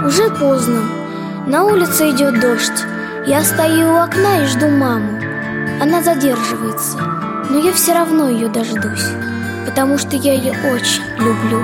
Уже поздно, на улице идет дождь. Я стою у окна и жду маму. Она задерживается, но я все равно ее дождусь, потому что я ее очень люблю.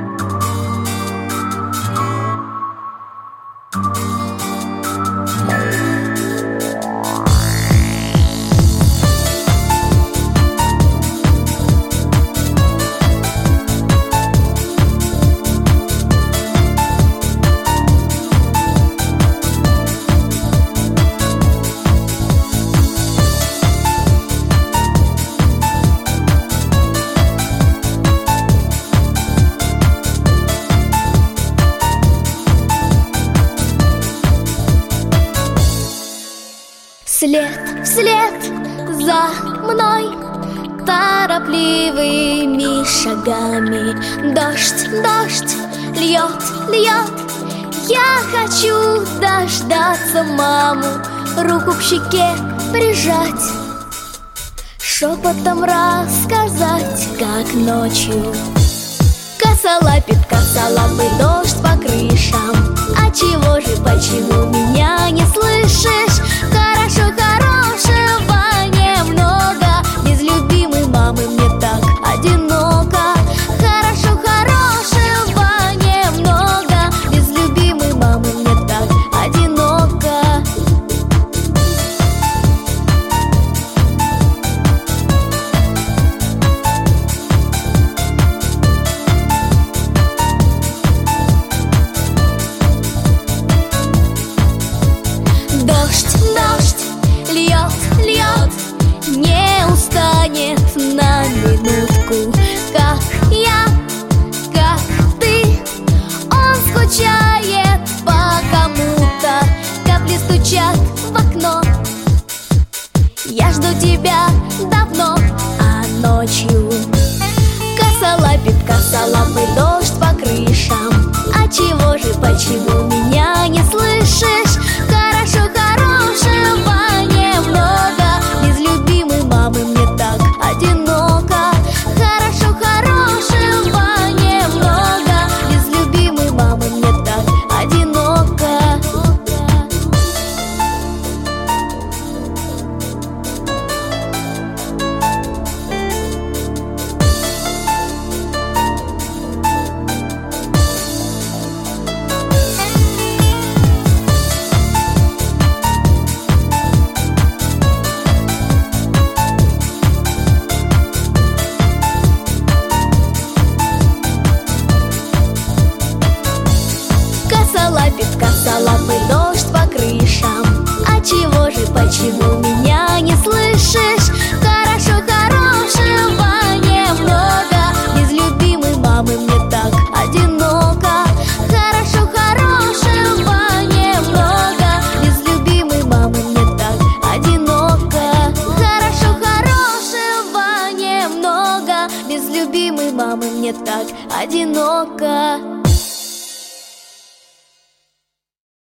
Вслед за мной торопливыми шагами. Дождь льет. Я хочу дождаться маму, руку к щеке прижать, шепотом рассказать, как ночью косолапый дождь по крышам. А чего же, почему меня не слышишь? Хорошего немного, без любимой мамы мне так одиноко. Хорошего немного, без любимой мамы мне так одиноко. Дождь льет, не устанет на минутку. Как я, как ты, он скучает по кому-то. Капли стучат в окно, я жду тебя давно. А ночью косолапый дождь по крышам. А чего же, почему меня не слышишь? Хорошего немного, без любимой мамы мне так одиноко. Хорошего немного, без любимой мамы мне так одиноко. Косолапый дождь по крышам. А чего же, почему меня не слышишь? Хорошего немного, без любимой мамы мне так одиноко. Хорошего немного, без любимой мамы мне так одиноко. Хорошего немного, без любимой мамы мне так одиноко.